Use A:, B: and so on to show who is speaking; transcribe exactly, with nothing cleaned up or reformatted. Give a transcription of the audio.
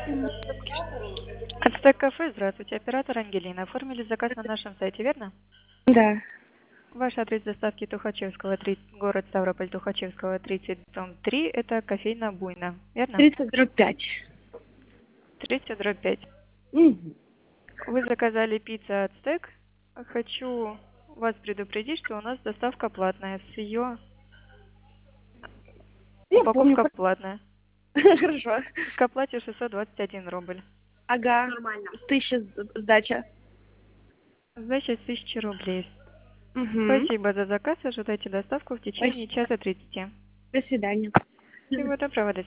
A: Ацтек кафе, здравствуйте, оператор Ангелина. Оформили заказ на нашем сайте, верно?
B: Да.
A: Ваш адрес доставки Тухачевского, три, город Ставрополь, Тухачевского, тридцать, дом три, это кофейна Буйна, верно?
B: тридцать дробь пять.
A: тридцать дробь пять.
B: Угу.
A: Вы заказали пицца Ацтек. Хочу вас предупредить, что у нас доставка платная, с ее
B: Я помню.
A: упаковка платная.
B: Хорошо.
A: К оплате шестьсот двадцать один рубль.
B: Ага. Нормально. Тысяча сдача.
A: Сдача тысяча рублей.
B: Угу.
A: Спасибо за заказ, ожидайте доставку в течение часа тридцати.
B: До свидания.
A: Всего доброго, до